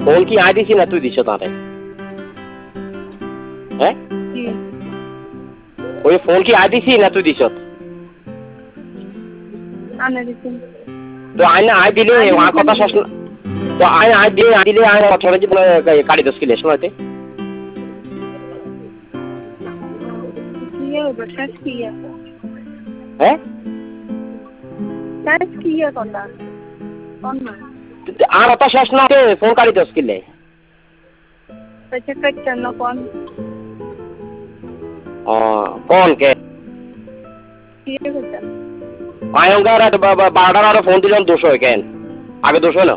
Phone কি I দিছি না তুই দিছ তারে? হ্যাঁ ওই ফোন কি আই দিছি না তুই দিছ? আনা দিছি তো আইনা আই দিলে আর কথা শেষ না। তো আই দিলে আই অথরে জীবনে কাটি দোষ কিলে শোনাতে কিয়া বসাস কিয়া হ্যাঁ তাস কিয়া কথা কোন না আর কথা শেষ না ফোন কাটি দোষ কিলে পেছে পেছে না কোন কোন কে কিয়া কথা আয়ঙ্গার 12টার ফোন দিলাম 200 কেন আগে 200 না